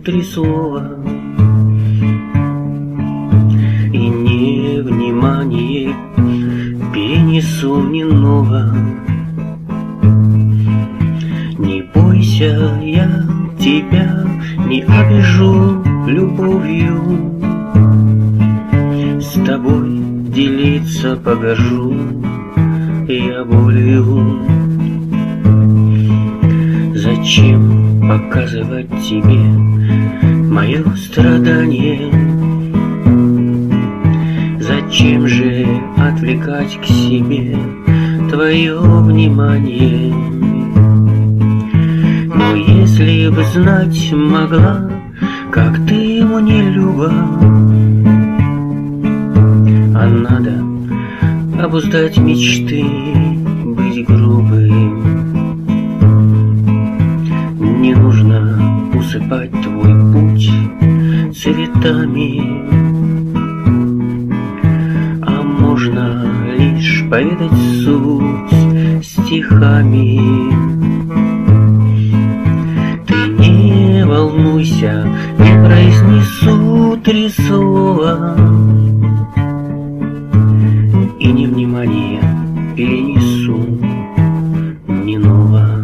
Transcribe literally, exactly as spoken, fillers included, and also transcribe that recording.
три слова. И невнимание перенесу немного. Не бойся, я тебя не обижу любовью. С тобой делиться погожу я болью. Зачем показывать тебе мое страдание? Зачем же отвлекать к себе твое внимание? Но если бы знать могла, как ты мне люба, а надо обуздать мечты, быть грубым. Не нужно усыпать твой путь цветами, а можно лишь поведать суть стихами. Ты не волнуйся, не произнесу три слова, и невнимание перенесу не ново.